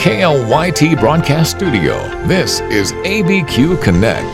KLYT Broadcast Studio, this is ABQ Connect.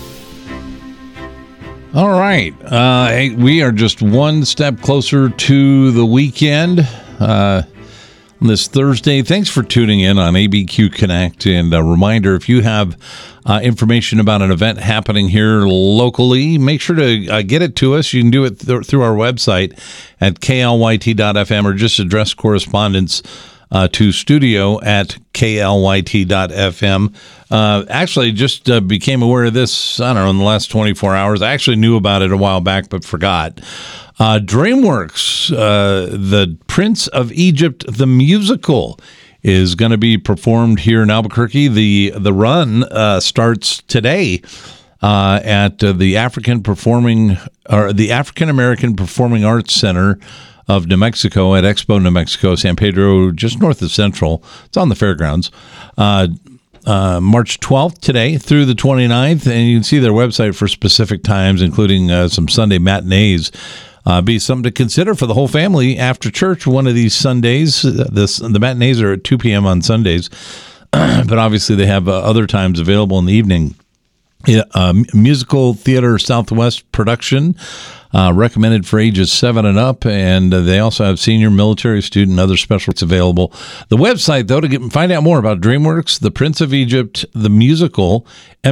All right. We are just one step closer to the weekend on this Thursday. Thanks for tuning in on ABQ Connect. And a reminder, if you have information about an event happening here locally, make sure to get it to us. You can do it through our website at klyt.fm or just address correspondence to studio at klyt.fm. Actually, just became aware of this, I don't know, in the last 24 hours. I actually knew about it a while back, but forgot. DreamWorks, the Prince of Egypt, the musical, is going to be performed here in Albuquerque. The run starts today at the African American Performing Arts Center of New Mexico at Expo New Mexico, San Pedro, just north of Central. It's on the fairgrounds. March 12th today through the 29th, and you can see their website for specific times, including some Sunday matinees. Be something to consider for the whole family after church one of these Sundays. The matinees are at 2 p.m. on Sundays, but obviously they have other times available in the evening. Musical Theater Southwest production, recommended for ages 7 and up, and they also have senior, military, student, and other specials available. The website, though, to find out more about DreamWorks, The Prince of Egypt, the musical,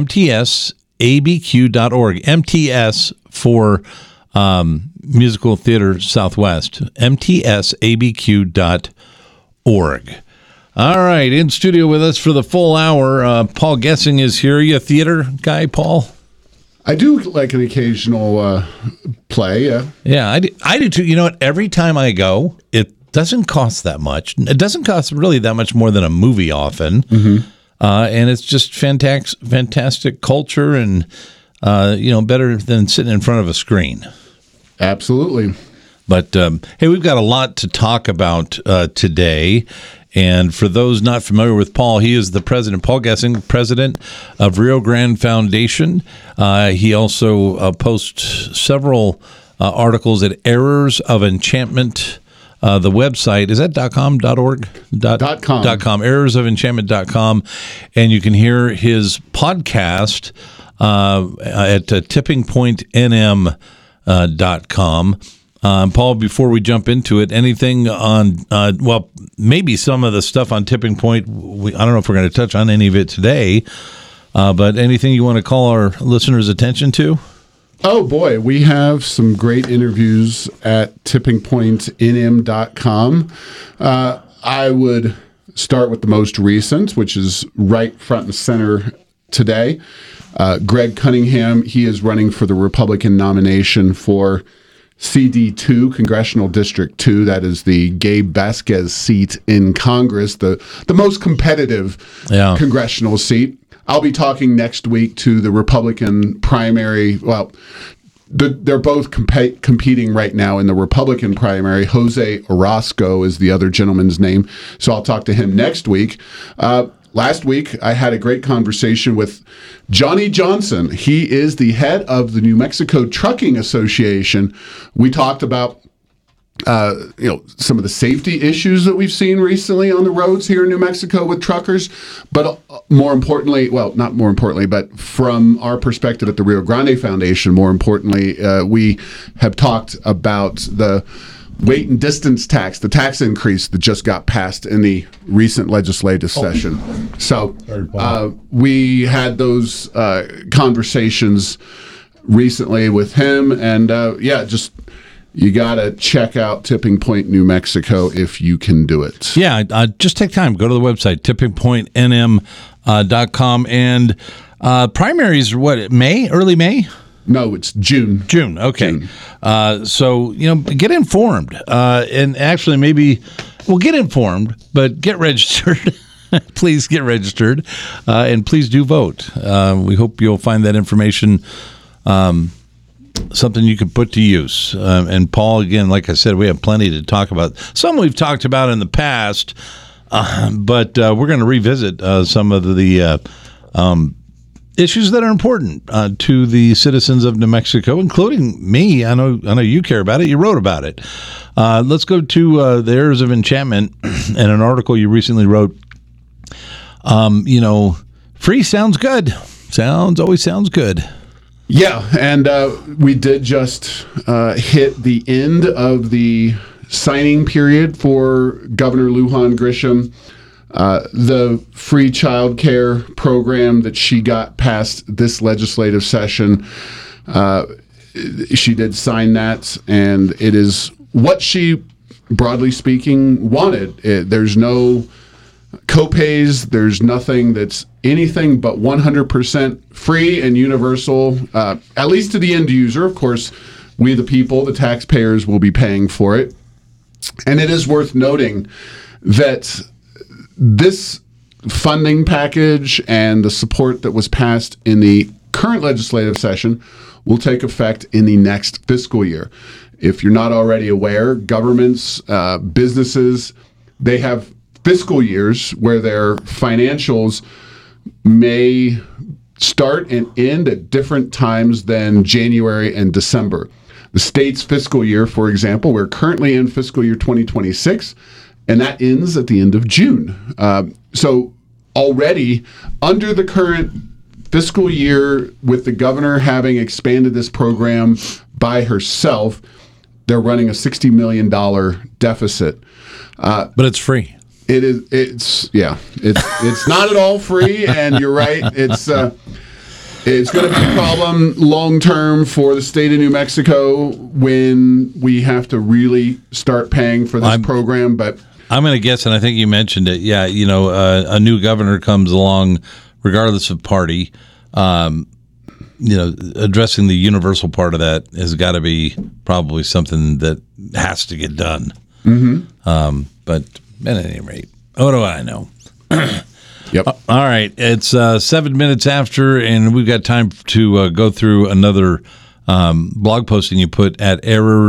mtsabq.org. MTS for Musical Theater Southwest, mtsabq.org. All right, in studio with us for the full hour, Paul Gessing is here. Are you a theater guy, Paul? I do like an occasional play, yeah. Yeah, I do too. You know what? Every time I go, it doesn't cost that much. It doesn't cost really that much more than a movie often. Mm-hmm. And it's just fantastic culture and, better than sitting in front of a screen. Absolutely. But, hey, we've got a lot to talk about today. And for those not familiar with Paul, he is the president, Paul Gessing, president of Rio Grande Foundation. He also posts several articles at Errors of Enchantment. The website, is that .com, .org? .com. .com, errorsoфenchantment.com. And you can hear his podcast at tippingpointnm.com. Paul, before we jump into it, anything on, maybe some of the stuff on Tipping Point, I don't know if we're going to touch on any of it today, but anything you want to call our listeners' attention to? Oh, boy, we have some great interviews at tippingpointnm.com. I would start with the most recent, which is right front and center today. Greg Cunningham, he is running for the Republican nomination for CD2, Congressional District 2, that is the Gabe Vasquez seat in Congress, the most competitive congressional seat. I'll be talking next week to the Republican primary. Well, they're both competing right now in the Republican primary. Jose Orozco is the other gentleman's name, so I'll talk to him next week. Last week, I had a great conversation with Johnny Johnson. He is the head of the New Mexico Trucking Association. We talked about, some of the safety issues that we've seen recently on the roads here in New Mexico with truckers. But more importantly, not more importantly, but from our perspective at the Rio Grande Foundation, more importantly, we have talked about the weight and distance tax, the tax increase that just got passed in the recent legislative session. So we had those conversations recently with him, and you got to check out Tipping Point, New Mexico, if you can do it. Yeah, just take time. Go to the website, tippingpointnm.com. And primaries, early May? No, it's June. June, okay. June. So, get informed. And actually, get informed, but get registered. Please get registered. And please do vote. We hope you'll find that information something you can put to use. And Paul, again, like I said, we have plenty to talk about. Some we've talked about in the past, but we're going to revisit some of the issues that are important to the citizens of New Mexico, including me. I know you care about it. You wrote about it. Let's go to the Errors of Enchantment and an article you recently wrote Free sounds good. Always sounds good. Yeah, and we did just hit the end of the signing period for Governor Lujan Grisham. The free child care program that she got passed this legislative session, she did sign that, and it is what she, broadly speaking, wanted. There's no co-pays, there's nothing that's anything but 100% free and universal, at least to the end user. Of course, we the people, the taxpayers, will be paying for it. And it is worth noting that this funding package and the support that was passed in the current legislative session will take effect in the next fiscal year. If you're not already aware, governments, businesses, they have fiscal years where their financials may start and end at different times than January and December. The state's fiscal year, for example, we're currently in fiscal year 2026, and that ends at the end of June. So already under the current fiscal year, with the governor having expanded this program by herself, they're running a $60 million deficit. But it's free. It's not at all free, and you're right. It's going to be a problem long term for the state of New Mexico when we have to really start paying for this program. But I'm going to guess, and I think you mentioned it. Yeah, a new governor comes along, regardless of party. Addressing the universal part of that has got to be probably something that has to get done. Mm-hmm. But at any rate, what do I know? Yep. All right. It's 7 minutes after, and we've got time to go through another blog posting you put at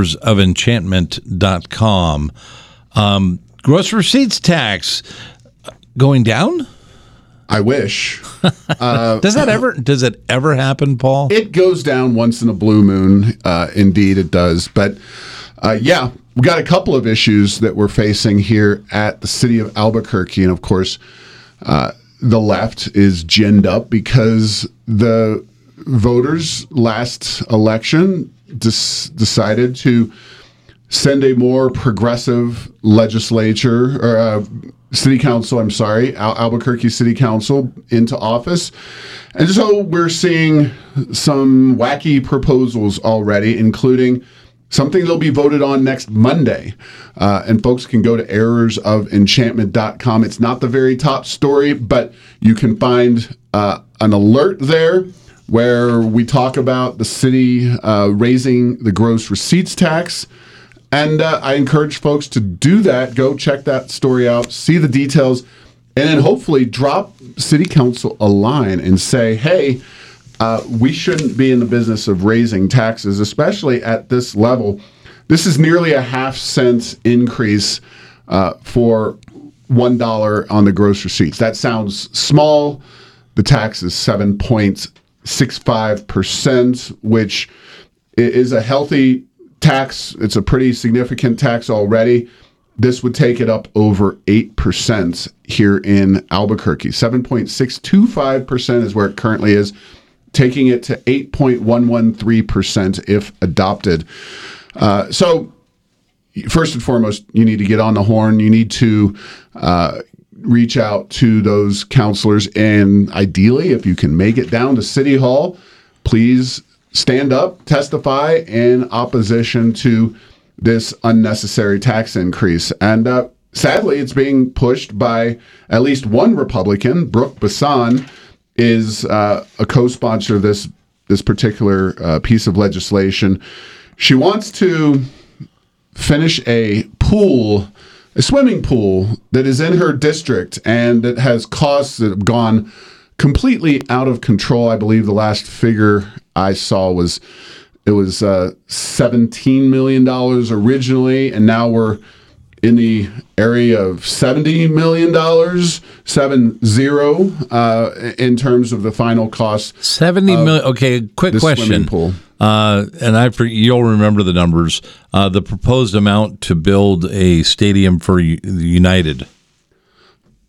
errorsofenchantment.com. Gross receipts tax going down? I wish. Does it ever happen, Paul? It goes down once in a blue moon. Indeed, it does. But we got a couple of issues that we're facing here at the city of Albuquerque. And of course, the left is ginned up because the voters last election decided to send a more progressive legislature or city council, Albuquerque City Council into office. And so we're seeing some wacky proposals already, including something that'll be voted on next Monday. And folks can go to errorsofenchantment.com. It's not the very top story, but you can find an alert there where we talk about the city raising the gross receipts tax. And I encourage folks to do that. Go check that story out, see the details, and then hopefully drop City Council a line and say, hey, we shouldn't be in the business of raising taxes, especially at this level. This is nearly a half-cent increase for $1 on the gross receipts. That sounds small. The tax is 7.65%, which is a healthy tax. It's a pretty significant tax already. This would take it up over 8% here in Albuquerque. 7.625% is where it currently is, taking it to 8.113% if adopted. So first and foremost, you need to get on the horn. You need to reach out to those counselors, and ideally, if you can make it down to City Hall, please stand up, testify in opposition to this unnecessary tax increase. And sadly, it's being pushed by at least one Republican. Brooke Bassan is a co-sponsor of this particular piece of legislation. She wants to finish a swimming pool that is in her district and that has costs that have gone completely out of control. I believe the last figure I saw was $17 million originally, and now we're in the area of $70 million, 70, in terms of the final cost. 70 million. Okay, quick question. Pool. And you'll remember the numbers. The proposed amount to build a stadium for United.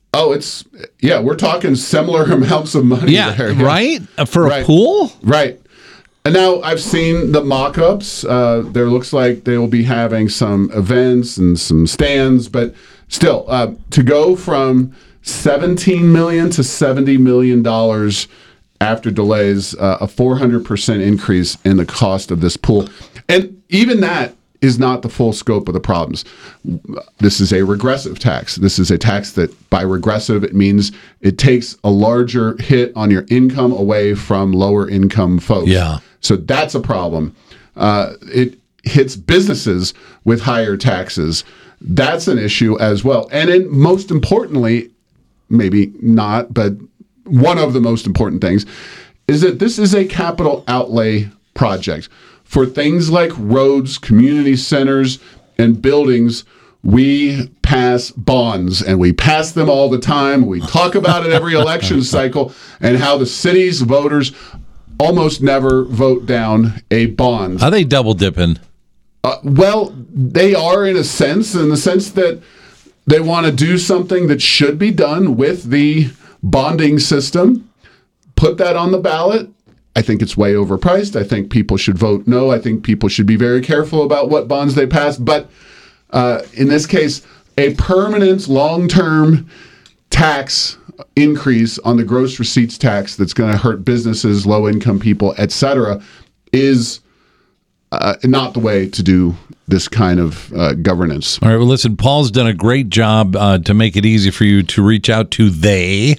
Oh, we're talking similar amounts of money there. Yeah. Right? For a pool? Right. And now I've seen the mock-ups. There looks like they will be having some events and some stands, but still, to go from $17 million to $70 million after delays, a 400% increase in the cost of this pool. And even that is not the full scope of the problems. This is a regressive tax. This is a tax that, by regressive, it means it takes a larger hit on your income away from lower income folks. Yeah. So that's a problem. It hits businesses with higher taxes. That's an issue as well. And then most importantly, maybe not, but one of the most important things is that this is a capital outlay project. For things like roads, community centers, and buildings, we pass bonds, and we pass them all the time. We talk about it every election cycle, and how the city's voters almost never vote down a bond. Are they double dipping? Well, they are in the sense that they want to do something that should be done with the bonding system, put that on the ballot. I think it's way overpriced. I think people should vote no. I think people should be very careful about what bonds they pass. But in this case, a permanent long-term tax increase on the gross receipts tax that's going to hurt businesses, low-income people, etc., is not the way to do this kind of governance. All right, well, listen, Paul's done a great job to make it easy for you to reach out to they,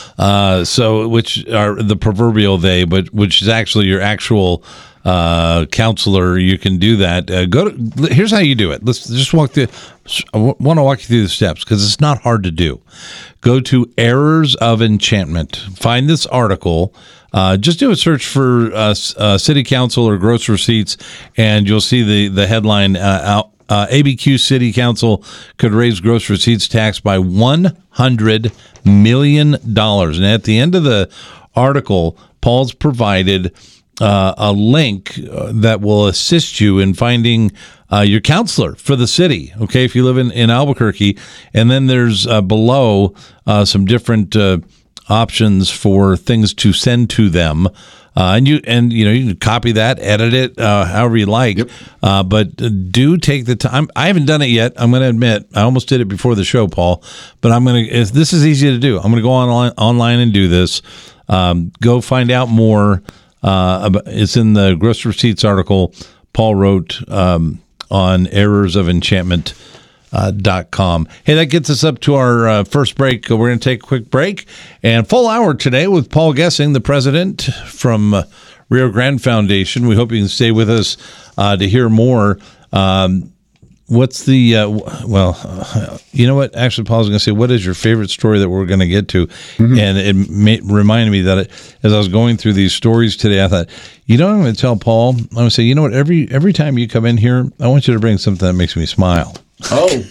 which are the proverbial they, but which is actually your actual counselor. You can do that. Here's how you do it. Let's just walk through. I want to walk you through the steps because it's not hard to do. Go to Errors of Enchantment. Find this article. Just do a search for city council or gross receipts, and you'll see the headline, ABQ City Council could raise gross receipts tax by $100 million. And at the end of the article, Paul's provided a link that will assist you in finding your counselor for the city, okay, if you live in Albuquerque. And then there's below some different options for things to send to them, and you can copy that, edit it, however you like. Yep. But do take the time. I haven't done it yet. I'm going to admit I almost did it before the show, Paul. But this is easy to do. I'm going to go online and do this. Go find out more. It's in the gross receipts article Paul wrote on errorsofenchantment.com. Hey, that gets us up to our first break. We're going to take a quick break and full hour today with Paul Gessing, the president from Rio Grande Foundation. We hope you can stay with us to hear more. What's the, you know what? Actually, Paul's going to say, what is your favorite story that we're going to get to? Mm-hmm. And it reminded me that as I was going through these stories today, I thought, I'm going to tell Paul, I'm going to say, you know what? Every time you come in here, I want you to bring something that makes me smile. Oh.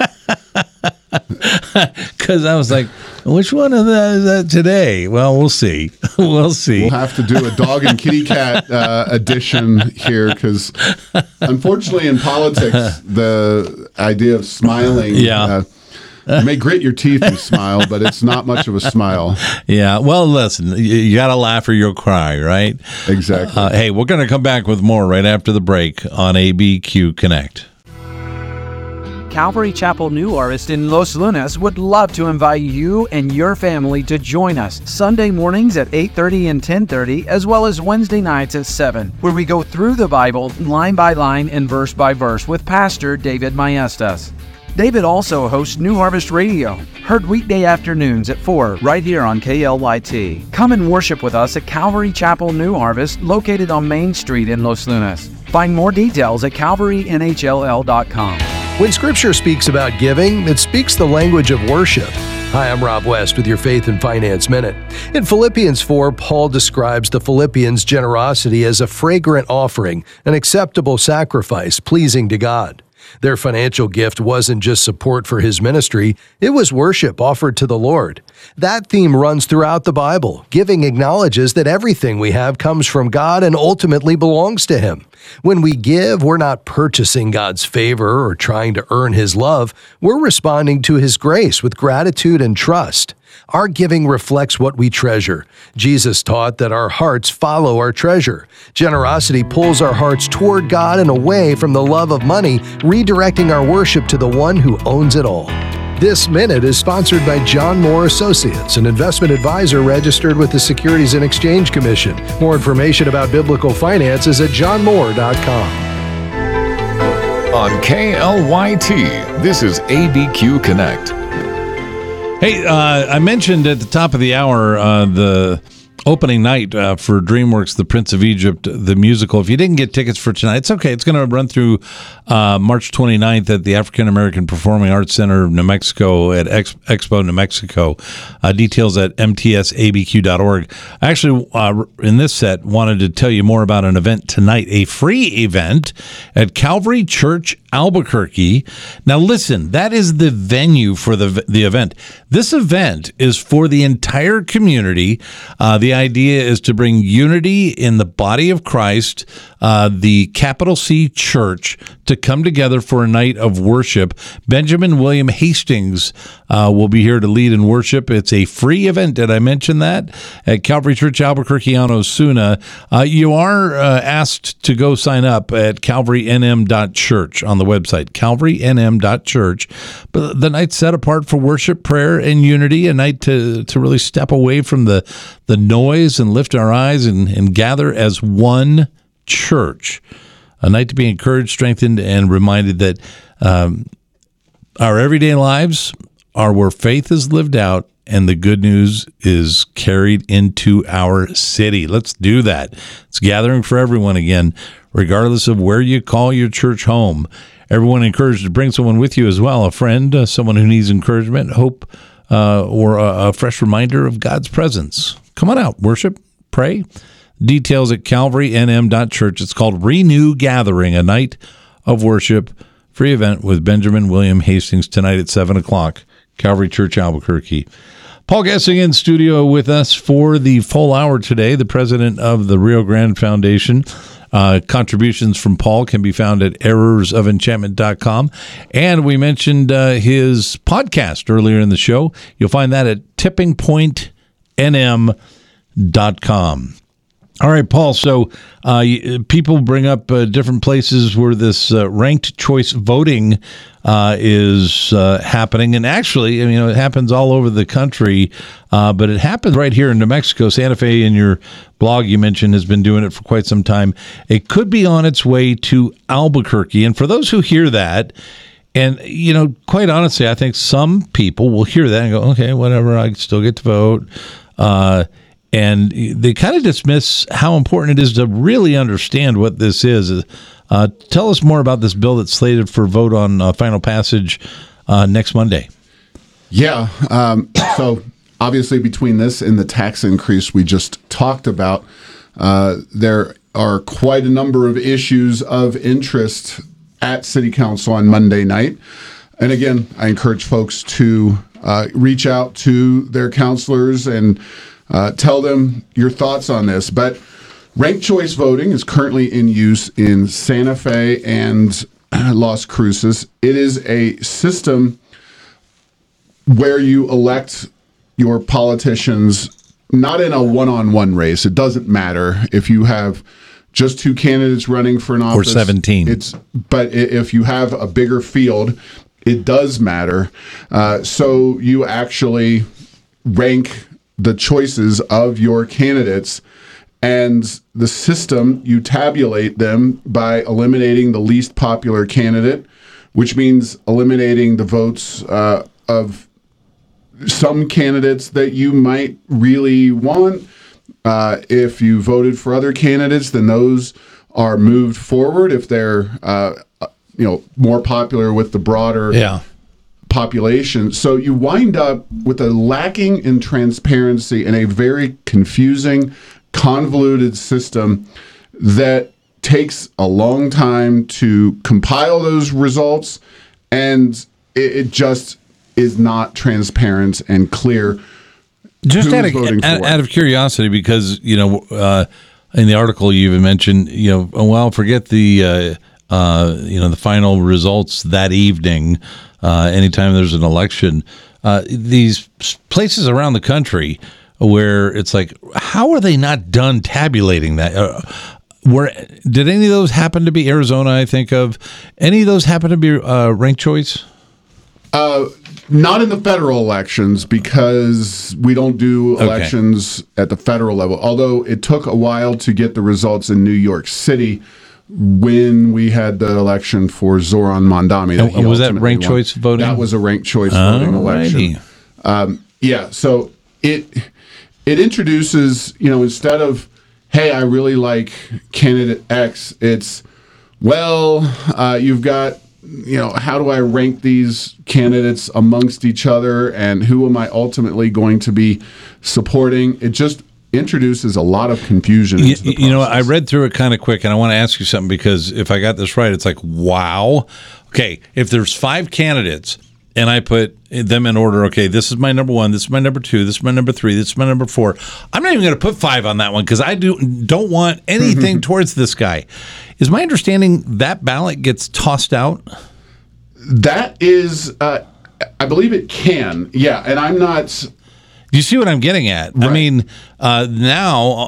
Because I was like, which one of that is that today? Well, we'll see. We'll have to do a dog and kitty cat edition here because, unfortunately, in politics, the idea of smiling you may grit your teeth and smile, but it's not much of a smile. Yeah. Well, listen, you got to laugh or you'll cry, right? Exactly. Hey, we're going to come back with more right after the break on ABQ Connect. Calvary Chapel New Harvest in Los Lunas would love to invite you and your family to join us Sunday mornings at 8:30 and 10:30, as well as Wednesday nights at 7, where we go through the Bible line by line and verse by verse with Pastor David Maestas. David also hosts New Harvest Radio, heard weekday afternoons at 4 right here on KLYT. Come and worship with us at Calvary Chapel New Harvest, located on Main Street in Los Lunas. Find more details at calvarynhll.com. When Scripture speaks about giving, it speaks the language of worship. Hi, I'm Rob West with your Faith and Finance Minute. In Philippians 4, Paul describes the Philippians' generosity as a fragrant offering, an acceptable sacrifice pleasing to God. Their financial gift wasn't just support for his ministry, it was worship offered to the Lord. That theme runs throughout the Bible. Giving acknowledges that everything we have comes from God and ultimately belongs to Him. When we give, we're not purchasing God's favor or trying to earn His love. We're responding to His grace with gratitude and trust. Our giving reflects what we treasure. Jesus taught that our hearts follow our treasure. Generosity pulls our hearts toward God and away from the love of money, redirecting our worship to the one who owns it all. This Minute is sponsored by John Moore Associates, an investment advisor registered with the Securities and Exchange Commission. More information about biblical finance is at johnmoore.com. On KLYT, this is ABQ Connect. Hey, I mentioned at the top of the hour the opening night for DreamWorks, The Prince of Egypt, the musical. If you didn't get tickets for tonight, it's okay. It's going to run through March 29th at the African American Performing Arts Center of New Mexico at Expo New Mexico. Details at mtsabq.org. I actually, in this set, wanted to tell you more about an event tonight, a free event at Calvary Church, Albuquerque. Now listen, that is the venue for the event. This event is for the entire community. The idea is to bring unity in the body of Christ, the capital C Church, to come together for a night of worship. Benjamin William Hastings will be here to lead in worship. It's a free event. Did I mention that? At Calvary Church, Albuquerque on Osuna. You are asked to go sign up at calvarynm.church on the website, calvarynm.church. But the night's set apart for worship, prayer, and unity, a night to really step away from the noise and lift our eyes and gather as one church. A night to be encouraged, strengthened, and reminded that our everyday lives are where faith is lived out and the good news is carried into our city. Let's do that. It's gathering for everyone again, regardless of where you call your church home. Everyone encouraged to bring someone with you as well, a friend, someone who needs encouragement, hope, or a fresh reminder of God's presence. Come on out, worship, pray. Details at calvarynm.church. It's called Renew Gathering, a night of worship. Free event with Benjamin William Hastings tonight at 7 o'clock, Calvary Church, Albuquerque. Paul Gessing in studio with us for the full hour today, the president of the Rio Grande Foundation. Contributions from Paul can be found at errorsoфenchantment.com. And we mentioned his podcast earlier in the show. You'll find that at tippingpointnm.com. All right, Paul, so people bring up different places where this ranked choice voting is happening. And actually, it happens all over the country, but it happens right here in New Mexico. Santa Fe, in your blog you mentioned, has been doing it for quite some time. It could be on its way to Albuquerque. And for those who hear that, and, quite honestly, I think some people will hear that and go, okay, whatever, I still get to vote. And they kind of dismiss how important it is to really understand what this is. Tell us more about this bill that's slated for vote on final passage next Monday. Yeah. So obviously between this and the tax increase we just talked about, there are quite a number of issues of interest at City Council on Monday night. And again, I encourage folks to reach out to their counselors and tell them your thoughts on this. But ranked choice voting is currently in use in Santa Fe and Las Cruces. It is a system where you elect your politicians not in a one-on-one race. It doesn't matter if you have just two candidates running for an office. Or 17. But if you have a bigger field, it does matter. So you actually rank the choices of your candidates, and the system, you tabulate them by eliminating the least popular candidate, which means eliminating the votes of some candidates that you might really want. If you voted for other candidates, then those are moved forward if they're more popular with the broader population. So you wind up with a lacking in transparency and a very confusing, convoluted system that takes a long time to compile those results, and it just is not transparent and clear. Just who's voting for out of curiosity, because in the article you even mentioned, forget the the final results that evening. Anytime there's an election, these places around the country where it's like, how are they not done tabulating that? Did any of those happen to be Arizona? I think of any of those happen to be ranked choice? Not in the federal elections, because we don't do elections at the federal level. Although it took a while to get the results in New York City when we had the election for Zoran Mondani. And was that ranked choice voting? That was a ranked choice voting election. So it introduces, instead of, hey, I really like candidate X, it's, you've got, how do I rank these candidates amongst each other, and who am I ultimately going to be supporting? It just introduces a lot of confusion into the process. I read through it kind of quick, and I want to ask you something, because if I got this right, it's like, wow. Okay, if there's 5 candidates and I put them in order, okay, this is my number 1, this is my number 2, this is my number 3, this is my number 4. I'm not even going to put 5 on that one, because I don't want anything towards this guy. Is my understanding that ballot gets tossed out? That is, I believe it can. Yeah, and I'm not. Do you see what I'm getting at? Right. I mean, now,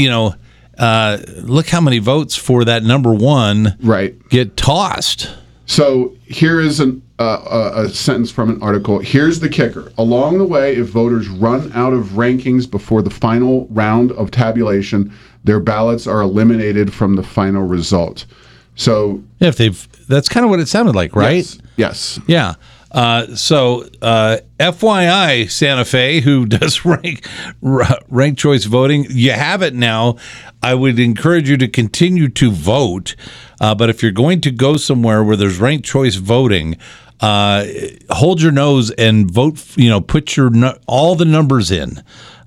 look how many votes for that number 1 get tossed. So here is a sentence from an article. Here's the kicker. Along the way, if voters run out of rankings before the final round of tabulation, their ballots are eliminated from the final result. So that's kind of what it sounded like, right? Yes. Yeah. So FYI, Santa Fe, who does ranked choice voting, you have it now. I would encourage you to continue to vote. But if you're going to go somewhere where there's ranked choice voting, hold your nose and vote. Put all the numbers in,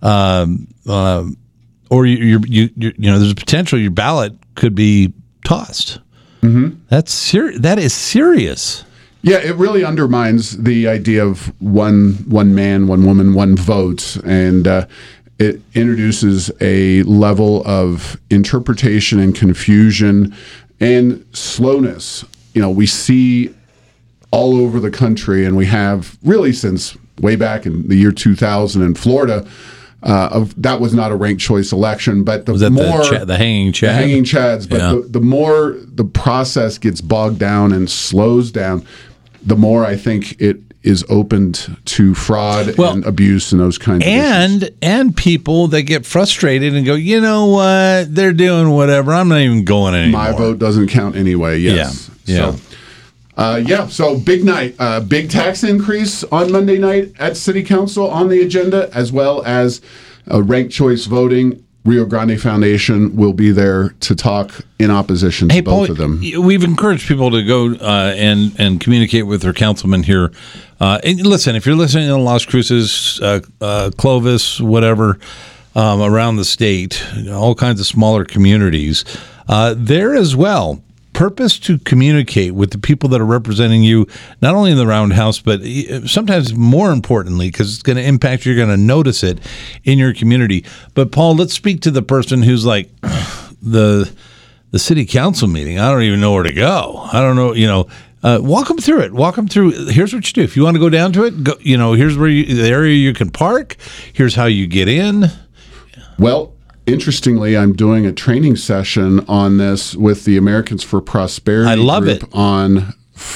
or there's a potential your ballot could be tossed. Mm-hmm. That is serious. Yeah, it really undermines the idea of one man, one woman, one vote, and it introduces a level of interpretation and confusion and slowness. We see all over the country, and we have really since way back in the year 2000 in Florida. That was not a ranked choice election, but the hanging chad? The hanging chads. But the more the process gets bogged down and slows down, the more I think it is opened to fraud and abuse and those kinds of issues. And people that get frustrated and go, you know what, they're doing whatever, I'm not even going anymore. My vote doesn't count anyway, yes. Yeah. So big night. Big tax increase on Monday night at City Council on the agenda, as well as ranked choice voting. Rio Grande Foundation will be there to talk in opposition to both of them. We've encouraged people to go and communicate with their councilman here. And listen, if you're listening in Las Cruces, Clovis, whatever, around the state, all kinds of smaller communities, there as well. Purpose to communicate with the people that are representing you, not only in the roundhouse, but sometimes more importantly, because it's going to impact you, you're going to notice it in your community. But Paul, let's speak to the person who's like, the city council meeting, I don't even know where to go. I don't know, walk them through it. Walk them through. Here's what you do. If you want to go down to it, go, here's where the area you can park. Here's how you get in. Well, interestingly, I'm doing a training session on this with the Americans for Prosperity group on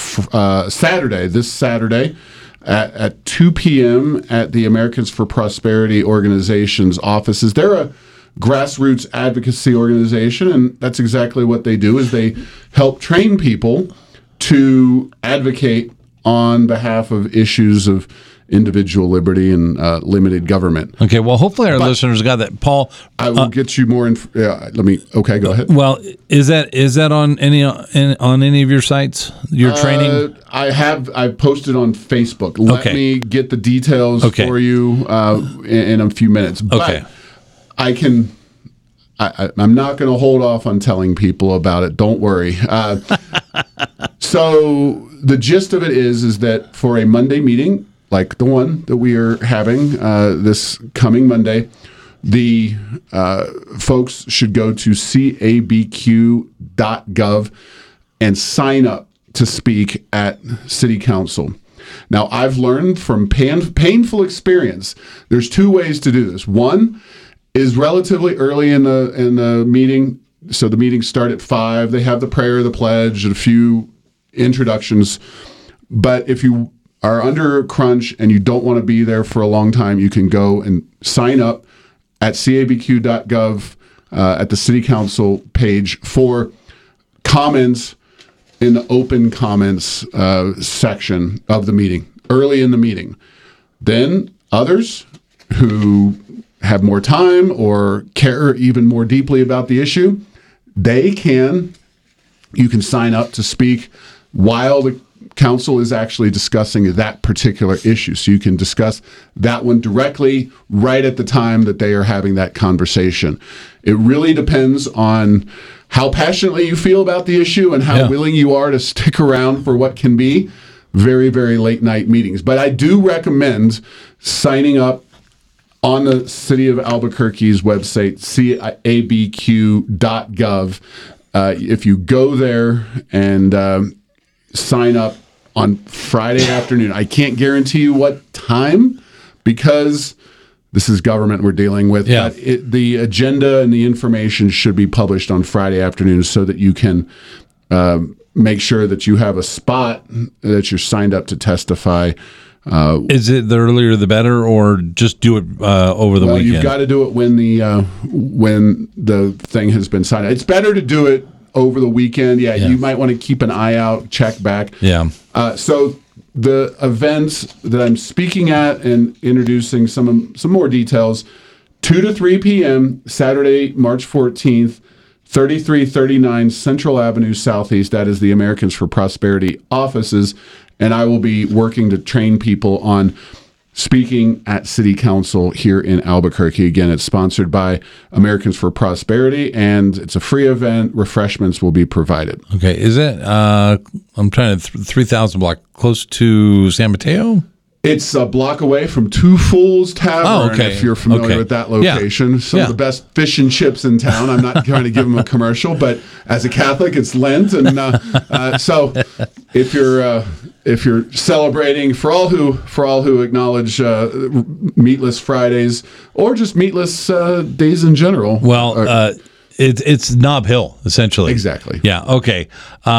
this Saturday at 2 p.m. at the Americans for Prosperity organization's offices. They're a grassroots advocacy organization, and that's exactly what they do, is they help train people to advocate on behalf of issues of individual liberty and limited government. Okay, well, hopefully our listeners got that. Paul, I will get you more. Okay, go ahead. Well, is that on any of your sites? Your training? I've posted on Facebook. Let me get the details for you in a few minutes. But I can I'm not going to hold off on telling people about it. Don't worry. So the gist of it is that for a Monday meeting, like the one that we are having this coming Monday, the folks should go to cabq.gov and sign up to speak at City Council. Now, I've learned from painful experience, there's two ways to do this. One is relatively early in the meeting. So the meetings start at 5. They have the prayer, the pledge, and a few introductions. But if you are under a crunch and you don't want to be there for a long time, you can go and sign up at cabq.gov at the City Council page for comments in the open comments section of the meeting, early in the meeting. Then others who have more time or care even more deeply about the issue, you can sign up to speak while the council is actually discussing that particular issue. So you can discuss that one directly right at the time that they are having that conversation. It really depends on how passionately you feel about the issue and how willing you are to stick around for what can be very, very late night meetings. But I do recommend signing up on the City of Albuquerque's website, cabq.gov. If you go there and sign up on Friday afternoon, I can't guarantee you what time because this is government we're dealing with. Yeah. But the agenda and the information should be published on Friday afternoon so that you can make sure that you have a spot that you're signed up to testify. Is it the earlier the better, or just do it over the weekend? You've got to do it when the thing has been signed. It's better to do it over the weekend. Yeah. You might want to keep an eye out, check back. Yeah. So the events that I'm speaking at and introducing some more details, 2 to 3 p.m. Saturday, March 14th, 3339 Central Avenue Southeast. That is the Americans for Prosperity offices. And I will be working to train people on speaking at City Council here in Albuquerque. Again, it's sponsored by Americans for Prosperity, and it's a free event. Refreshments will be provided. Okay. Is it, I'm trying to, 3,000 block, close to San Mateo? It's a block away from Two Fools Tavern, if you're familiar with that location. Yeah. Some of the best fish and chips in town. I'm not trying to give them a commercial, but as a Catholic, it's Lent. And so if you're celebrating, for all who acknowledge meatless Fridays or just meatless days in general. Well, it's Nob Hill, essentially. Exactly. Yeah, okay.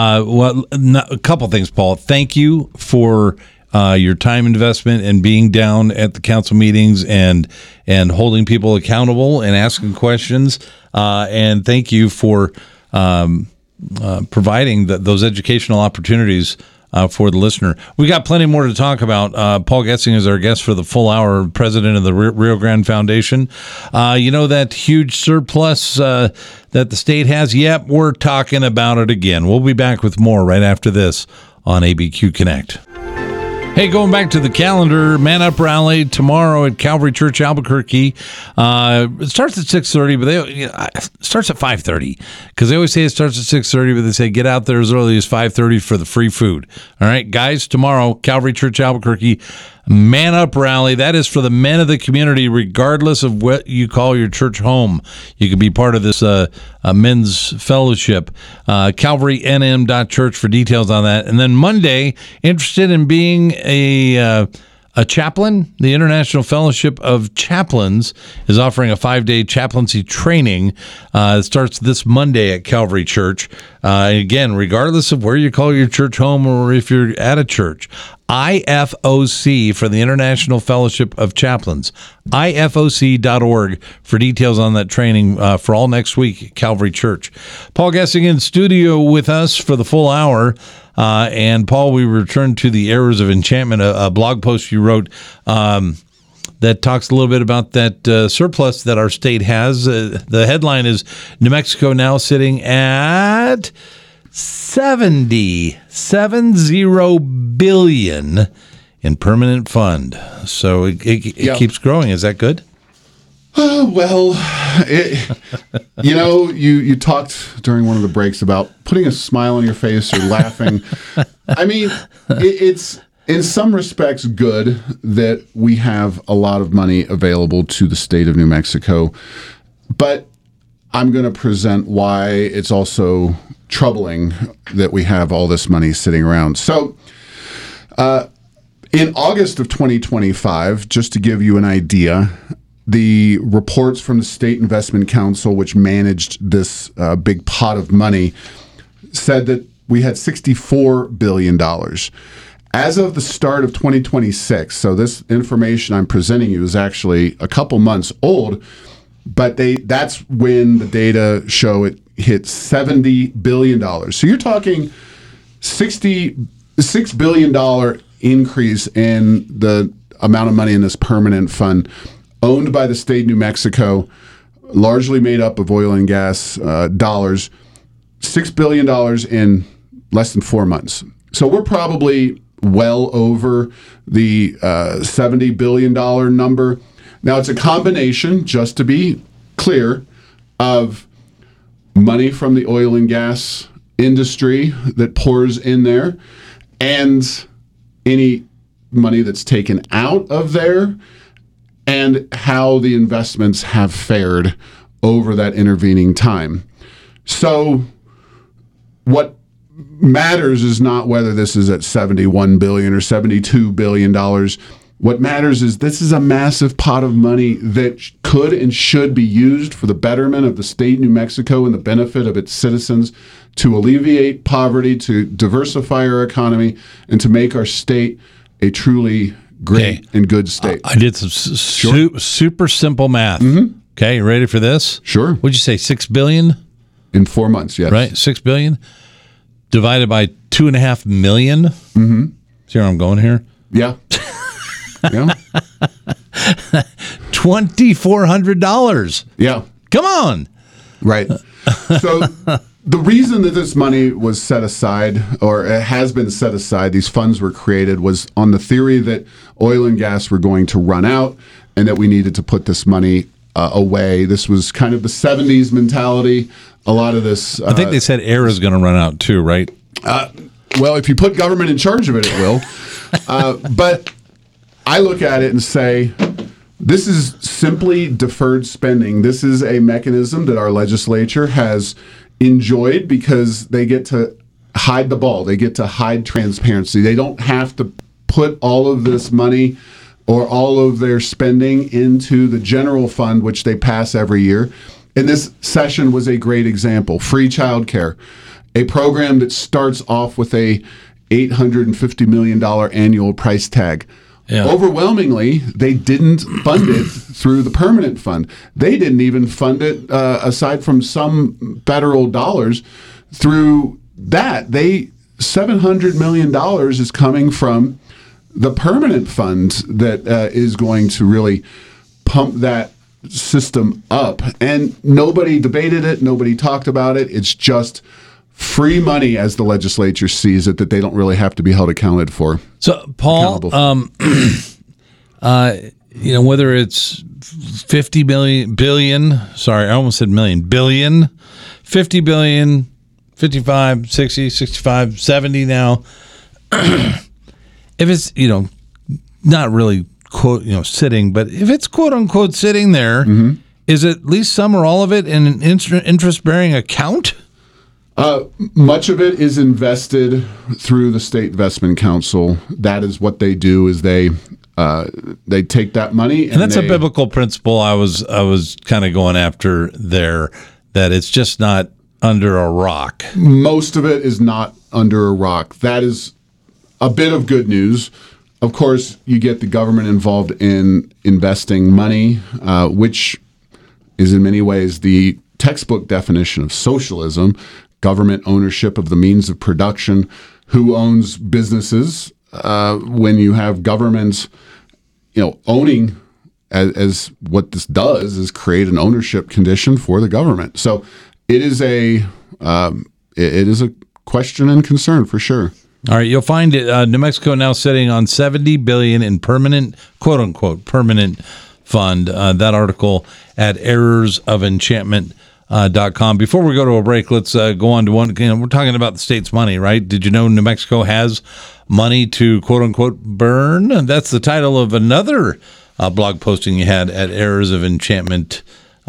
A couple things, Paul. Thank you for your time investment and being down at the council meetings and holding people accountable and asking questions. And thank you for providing those educational opportunities for the listener. We got plenty more to talk about. Paul Getsing is our guest for the full hour, president of the Rio Grande Foundation. That huge surplus that the state has? Yep, we're talking about it again. We'll be back with more right after this on ABQ Connect. Hey, going back to the calendar, Man Up Rally tomorrow at Calvary Church, Albuquerque. It starts at 6:30, but it starts at 5:30 because they always say it starts at 6:30, but they say get out there as early as 5:30 for the free food. All right, guys, tomorrow, Calvary Church, Albuquerque, Man Up Rally. That is for the men of the community, regardless of what you call your church home. You can be part of this men's fellowship. CalvaryNM.church for details on that. And then Monday, interested in being a chaplain, the International Fellowship of Chaplains is offering a 5-day chaplaincy training. It starts this Monday at Calvary Church. Again, regardless of where you call your church home or if you're at a church, IFOC for the International Fellowship of Chaplains, IFOC.org for details on that training for all next week at Calvary Church. Paul Getsing in studio with us for the full hour. And Paul, we return to the Errors of Enchantment, a blog post you wrote that talks a little bit about that surplus that our state has. The headline is New Mexico now sitting at $70 billion in permanent fund. So it keeps growing. Is that good? Well, You talked during one of the breaks about putting a smile on your face or laughing. I mean, it's in some respects good that we have a lot of money available to the state of New Mexico, but I'm going to present why it's also troubling that we have all this money sitting around. So, in August of 2025, just to give you an idea, the reports from the State Investment Council, which managed this big pot of money, said that we had $64 billion. As of the start of 2026, so this information I'm presenting you is actually a couple months old, but that's when the data show it hit $70 billion. So you're talking $66 billion increase in the amount of money in this permanent fund owned by the state of New Mexico, largely made up of oil and gas dollars, $6 billion in less than 4 months. So we're probably well over the $70 billion number. Now, it's a combination, just to be clear, of money from the oil and gas industry that pours in there and any money that's taken out of there and how the investments have fared over that intervening time. So what matters is not whether this is at $71 billion or $72 billion. What matters is this is a massive pot of money that could and should be used for the betterment of the state of New Mexico and the benefit of its citizens, to alleviate poverty, to diversify our economy, and to make our state a truly great and good state. I did some super simple math. Mm-hmm. Okay, you ready for this? Sure. What'd you say, $6 billion? In 4 months, yes. Right, $6 billion divided by 2.5 million. Mm-hmm. See where I'm going here? Yeah. Yeah. $2,400. Yeah. Come on. Right. So the reason that this money was set aside, or it has been set aside, these funds were created, was on the theory that oil and gas were going to run out and that we needed to put this money away. This was kind of the 70s mentality. A lot of this... I think they said air is going to run out too, right? Well, if you put government in charge of it, it will. But I look at it and say, this is simply deferred spending. This is a mechanism that our legislature has enjoyed because they get to hide the ball. They get to hide transparency. They don't have to put all of this money or all of their spending into the general fund, which they pass every year. And this session was a great example. Free childcare, a program that starts off with a $850 million annual price tag. Yeah. Overwhelmingly, they didn't fund it through the permanent fund. They didn't even fund it, aside from some federal dollars, through that. $700 million is coming from the permanent fund that is going to really pump that system up. And nobody debated it. Nobody talked about it. It's just free money, as the legislature sees it, that they don't really have to be held accounted for. So, Paul, whether it's 50 billion, sorry, I almost said billion, 50 billion, 55, 60, 65, 70 now. If it's, not really quote, sitting, but if it's quote unquote sitting there, mm-hmm. is at least some or all of it in an interest-bearing account? Much of it is invested through the State Investment Council. That is what they do, is they take that money. And that's a biblical principle I was kind of going after there, that it's just not under a rock. Most of it is not under a rock. That is a bit of good news. Of course, you get the government involved in investing money, which is in many ways the textbook definition of socialism. Government ownership of the means of production, who owns businesses. When you have governments, owning, as what this does is create an ownership condition for the government. So it is a question and concern for sure. All right, you'll find it. New Mexico now sitting on $70 billion in permanent, quote unquote, permanent Fund. That article at errorsoфenchantment.com. Before we go to a break, let's go on to one. We're talking about the state's money, right? Did you know New Mexico has money to quote unquote burn? And that's the title of another blog posting you had at Errors of Enchantment.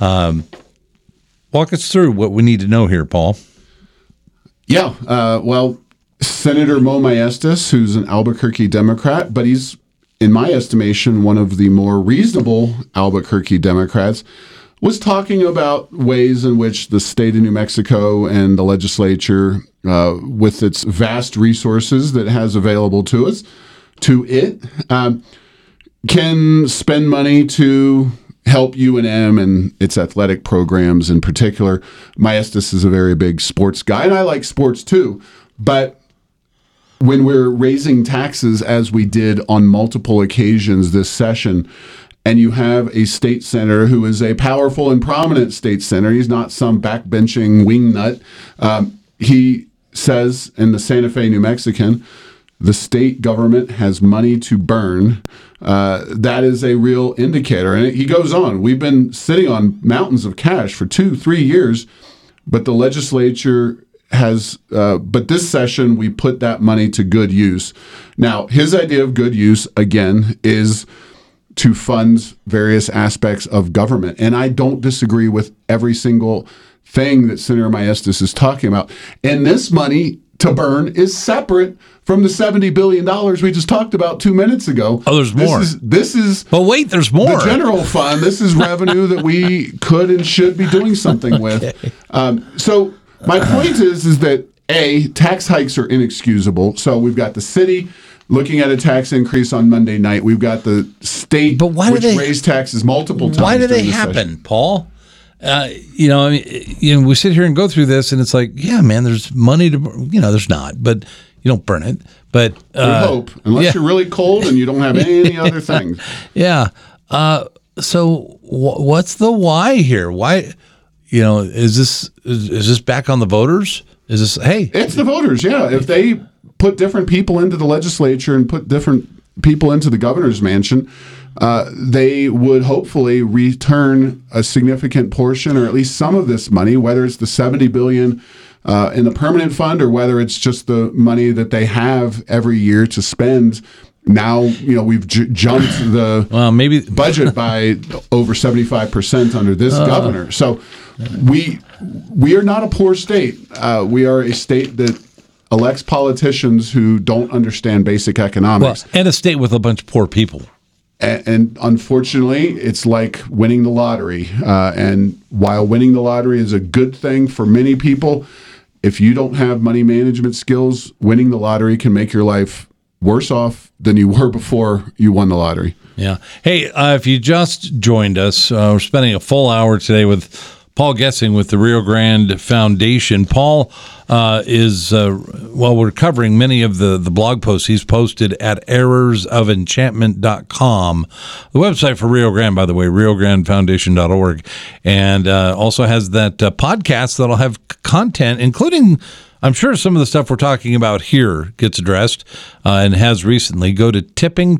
Walk us through what we need to know here, Paul. Yeah, well, Senator Mo Maestas, who's an Albuquerque Democrat, but he's, in my estimation, one of the more reasonable Albuquerque Democrats, was talking about ways in which the state of New Mexico and the legislature, with its vast resources that it has available to it, can spend money to help UNM and its athletic programs in particular. Maestas is a very big sports guy, and I like sports too. But when we're raising taxes, as we did on multiple occasions this session, and you have a state senator who is a powerful and prominent state senator, he's not some backbenching wingnut. He says in the Santa Fe New Mexican, the state government has money to burn. That is a real indicator. And he goes on, we've been sitting on mountains of cash for 2-3 years, but the legislature has, but this session, we put that money to good use. Now, his idea of good use, again, is to fund various aspects of government. And I don't disagree with every single thing that Senator Maestas is talking about. And this money to burn is separate from the $70 billion we just talked about 2 minutes ago. Oh, there's more. This is but wait, there's more. The general fund. This is revenue that we could and should be doing something with. So my point is that, A, tax hikes are inexcusable. So we've got the city looking at a tax increase on Monday night. We've got the state, which raised taxes multiple times. Why do they happen, Paul? We sit here and go through this, and it's like, yeah, man, there's money to, there's not, but you don't burn it. But we hope, unless you're really cold and you don't have any other things. Yeah. So what's the why here? Why, is this back on the voters? Is this, hey? It's the voters, yeah. If they put different people into the legislature and put different people into the governor's mansion, they would hopefully return a significant portion, or at least some of this money, whether it's the $70 billion in the permanent fund or whether it's just the money that they have every year to spend. Now, we've jumped the budget by over 75% under this governor. So we are not a poor state. We are a state that elects politicians who don't understand basic economics. And a state with a bunch of poor people. And unfortunately, it's like winning the lottery. And while winning the lottery is a good thing for many people, if you don't have money management skills, winning the lottery can make your life worse off than you were before you won the lottery. Yeah. Hey, if you just joined us, we're spending a full hour today with Paul Gessing with the Rio Grande Foundation. Paul we're covering many of the blog posts he's posted at errorsofenchantment.com. The website for Rio Grande, by the way, riograndefoundation.org. And also has that podcast that'll have content, including, I'm sure some of the stuff we're talking about here gets addressed and has recently. Go to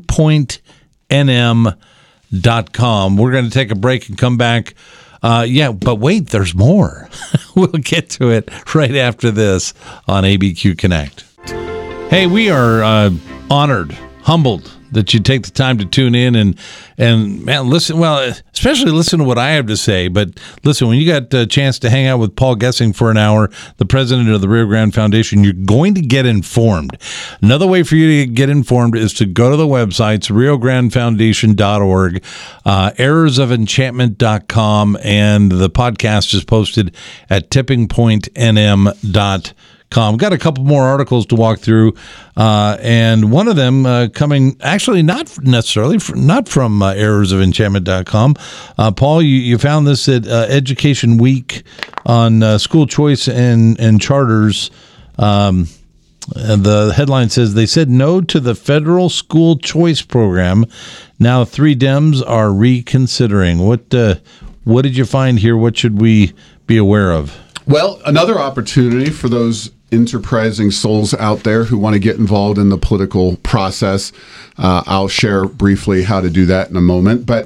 tippingpointnm.com. We're going to take a break and come back. But wait, there's more. We'll get to it right after this on ABQ Connect. Hey, we are honored, humbled that you take the time to tune in and man, listen. Well, especially listen to what I have to say. But listen, when you got a chance to hang out with Paul Gessing for an hour, the president of the Rio Grande Foundation, you're going to get informed. Another way for you to get informed is to go to the websites, riograndefoundation.org, errorsofenchantment.com, and the podcast is posted at tippingpointnm.com. Got a couple more articles to walk through, and one of them coming actually not necessarily not from errorsofenchantment.com. Paul, you found this at Education Week on school choice and charters. And the headline says, they said no to the federal school choice program. Now 3 Dems are reconsidering. What did you find here? What should we be aware of? Well, another opportunity for those enterprising souls out there who want to get involved in the political process. I'll share briefly how to do that in a moment. But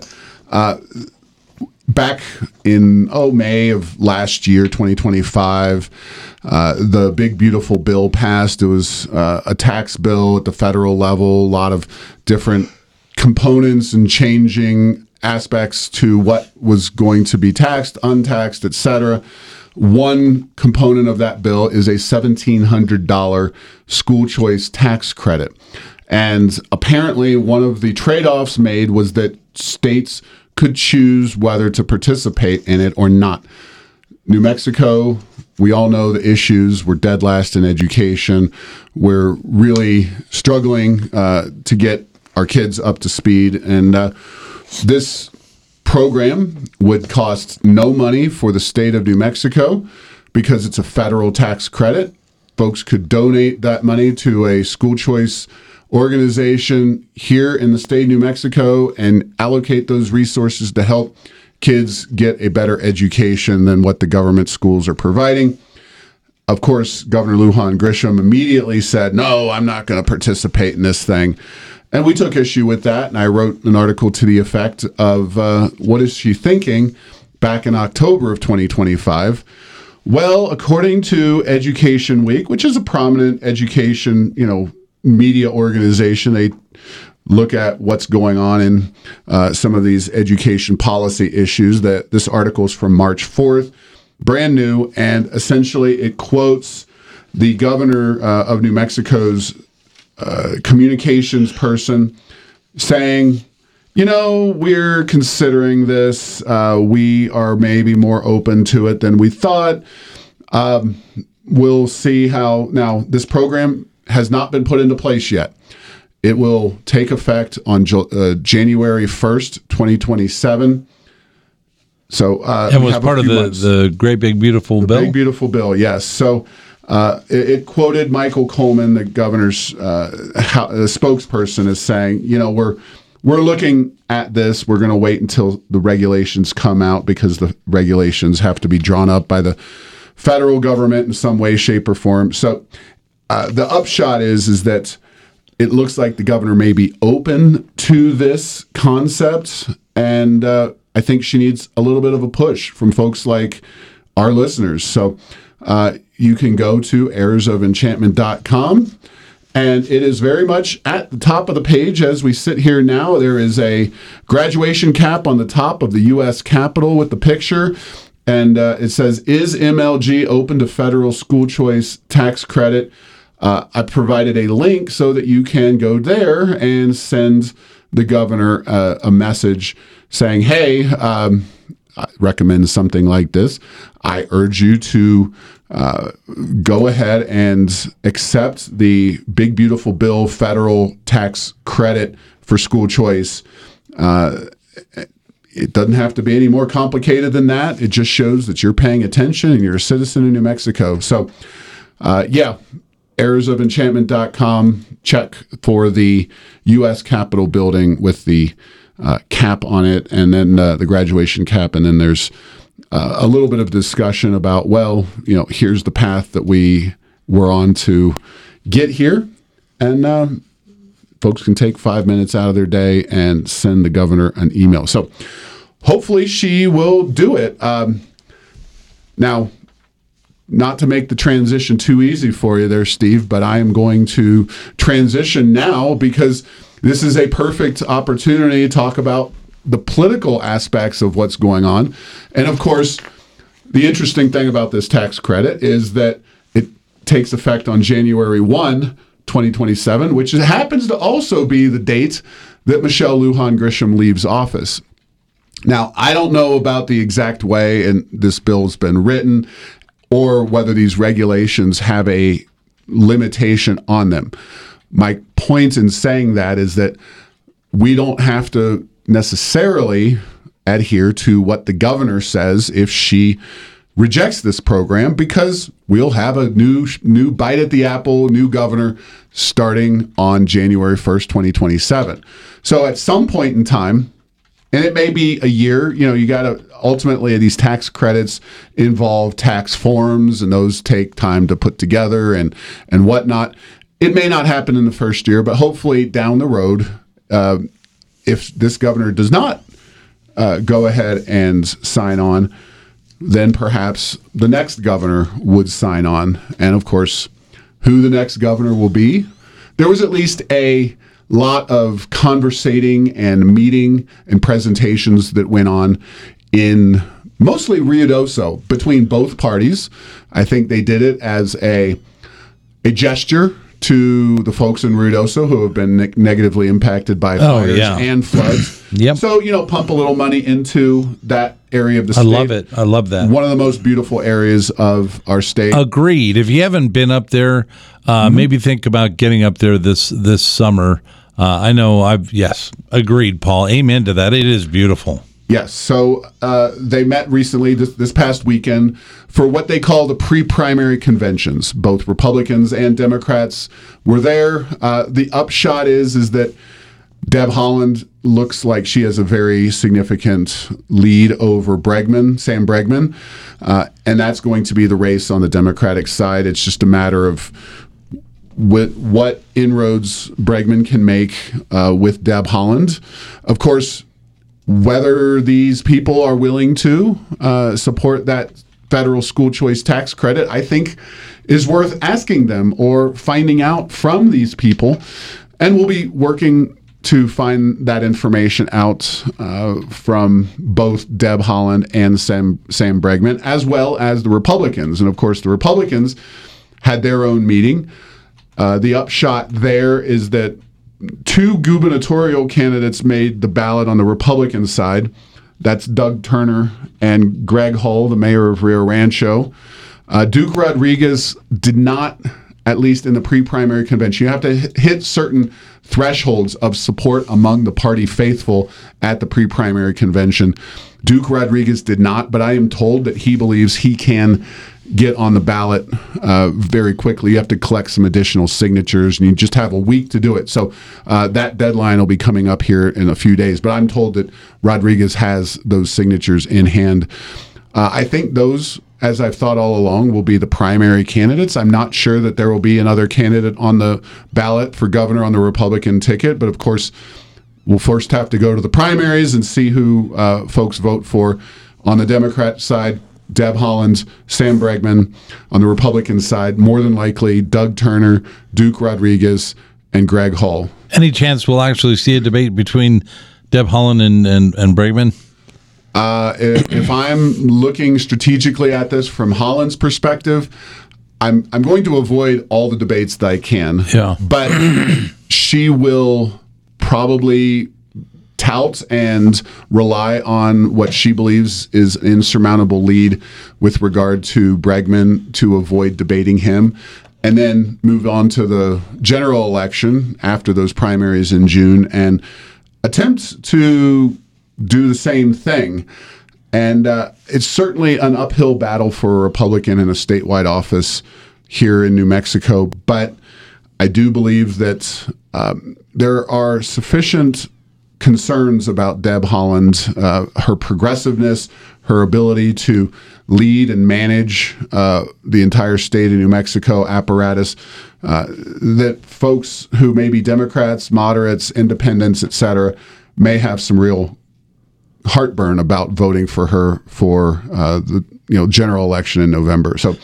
Back in May of last year, 2025, the big beautiful bill passed. It was a tax bill at the federal level, a lot of different components and changing aspects to what was going to be taxed, untaxed, etc. One component of that bill is a $1,700 school choice tax credit. And apparently one of the trade-offs made was that states could choose whether to participate in it or not. New Mexico, we all know the issues. We're dead last in education. We're really struggling to get our kids up to speed. And this program would cost no money for the state of New Mexico because it's a federal tax credit. Folks could donate that money to a school choice organization here in the state of New Mexico and allocate those resources to help kids get a better education than what the government schools are providing. Of course, Governor Lujan Grisham immediately said, no, I'm not going to participate in this thing. And we took issue with that, and I wrote an article to the effect of what is she thinking back in October of 2025. Well, according to Education Week, which is a prominent education, media organization, they look at what's going on in some of these education policy issues. That this article is from March 4th, brand new, and essentially it quotes the governor of New Mexico's communications person saying, we're considering this. We are maybe more open to it than we thought. We'll see how. Now, this program has not been put into place yet. It will take effect on January 1st, 2027. So it was part of the Great Big Beautiful Bill? Big Beautiful Bill, yes. So it quoted Michael Coleman, the governor's spokesperson, as saying, we're looking at this. We're going to wait until the regulations come out because the regulations have to be drawn up by the federal government in some way, shape, or form. So the upshot is that it looks like the governor may be open to this concept, and I think she needs a little bit of a push from folks like our listeners. So you can go to heirsofenchantment.com, and it is very much at the top of the page as we sit here now. There is a graduation cap on the top of the U.S. Capitol with the picture, and it says, is MLG open to federal school choice tax credit? I provided a link so that you can go there and send the governor a message saying, hey, I recommend something like this. I urge you to go ahead and accept the Big Beautiful Bill federal tax credit for school choice. It doesn't have to be any more complicated than that. It just shows that you're paying attention and you're a citizen in New Mexico. So, heirsofenchantment.com, check for the U.S. Capitol building with the cap on it, and then the graduation cap, and then there's a little bit of discussion about, here's the path that we were on to get here, and folks can take 5 minutes out of their day and send the governor an email. So hopefully she will do it. Now, not to make the transition too easy for you there, Steve, but I am going to transition now because this is a perfect opportunity to talk about the political aspects of what's going on. And of course, the interesting thing about this tax credit is that it takes effect on January 1, 2027, which happens to also be the date that Michelle Lujan Grisham leaves office. Now, I don't know about the exact way and this bill's been written, or whether these regulations have a limitation on them. My point in saying that is that we don't have to necessarily adhere to what the governor says if she rejects this program, because we'll have a new bite at the apple, new governor starting on January 1st, 2027. So at some point in time, and it may be a year, you got to ultimately, these tax credits involve tax forms, and those take time to put together and whatnot. It may not happen in the first year, but hopefully down the road, if this governor does not go ahead and sign on, then perhaps the next governor would sign on. And of course, who the next governor will be, there was at least a lot of conversating and meeting and presentations that went on in mostly Ruidoso between both parties. I think they did it as a gesture to the folks in Ruidoso who have been negatively impacted by fires and floods. So, pump a little money into that area of the state. I love it. I love that. One of the most beautiful areas of our state. Agreed. If you haven't been up there, maybe think about getting up there this summer. I know agreed, Paul. Amen to that. It is beautiful. Yes. So they met recently, this past weekend, for what they call the pre-primary conventions. Both Republicans and Democrats were there. The upshot is that Deb Haaland looks like she has a very significant lead over Sam Bregman, and that's going to be the race on the Democratic side. It's just a matter of what inroads Bregman can make with Deb Haaland. Of course, whether these people are willing to support that federal school choice tax credit, I think is worth asking them or finding out from these people. And we'll be working to find that information out from both Deb Haaland and Sam Bregman, as well as the Republicans. And of course, the Republicans had their own meeting. The upshot there is that 2 gubernatorial candidates made the ballot on the Republican side. That's Doug Turner and Greg Hull, the mayor of Rio Rancho. Duke Rodriguez did not, at least in the pre-primary convention. You have to hit certain thresholds of support among the party faithful at the pre-primary convention. Duke Rodriguez did not, but I am told that he believes he can get on the ballot very quickly. You have to collect some additional signatures, and you just have a week to do it. So that deadline will be coming up here in a few days. But I'm told that Rodriguez has those signatures in hand. I think those, as I've thought all along, will be the primary candidates. I'm not sure that there will be another candidate on the ballot for governor on the Republican ticket. But of course, we'll first have to go to the primaries and see who folks vote for. On the Democrat side, Deb Haaland, Sam Bregman. On the Republican side, more than likely, Doug Turner, Duke Rodriguez, and Greg Hull. Any chance we'll actually see a debate between Deb Haaland and Bregman? If I'm looking strategically at this from Haaland's perspective, I'm going to avoid all the debates that I can. Yeah. But she will probably tout and rely on what she believes is an insurmountable lead with regard to Bregman to avoid debating him, and then move on to the general election after those primaries in June and attempt to do the same thing. And it's certainly an uphill battle for a Republican in a statewide office here in New Mexico, but I do believe that there are sufficient concerns about Deb Haaland, her progressiveness, her ability to lead and manage the entire state of New Mexico apparatus, that folks who may be Democrats, moderates, independents, etc., may have some real heartburn about voting for her for the general election in November. So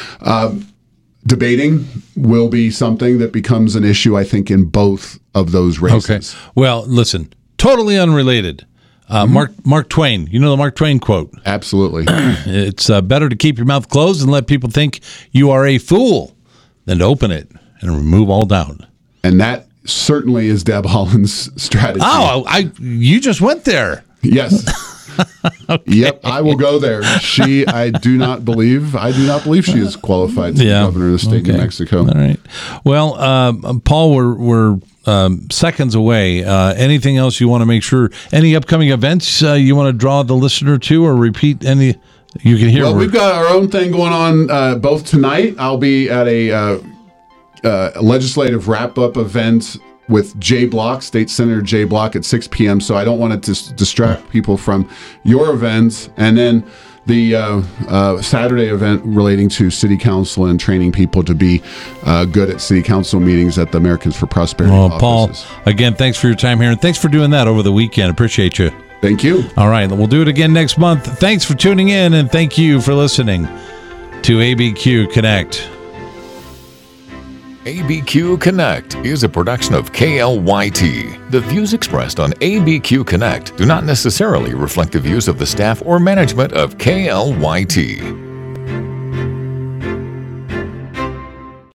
debating will be something that becomes an issue, I think, in both of those races. Okay. Well, listen, totally unrelated. Mark Twain. You know the Mark Twain quote? Absolutely. It's better to keep your mouth closed and let people think you are a fool than to open it and remove all doubt. And that certainly is Deb Haaland's strategy. Oh, you just went there. Yes. Okay. Yep, I will go there. I do not believe she is qualified to be governor of the state of New Mexico. All right. Well, Paul, we're seconds away. Anything else you want to make sure? Any upcoming events you want to draw the listener to, or repeat any? You can hear. Well, we've got our own thing going on both tonight. I'll be at a legislative wrap-up event with Jay Block, State Senator Jay Block, at 6 p.m. So I don't want it to distract people from your events. And then the Saturday event relating to City Council and training people to be good at City Council meetings at the Americans for Prosperity offices. Paul, again, thanks for your time here, and thanks for doing that over the weekend. Appreciate you. Thank you. All right, we'll do it again next month. Thanks for tuning in, and thank you for listening to ABQ Connect. ABQ Connect is a production of KLYT. The views expressed on ABQ Connect do not necessarily reflect the views of the staff or management of KLYT.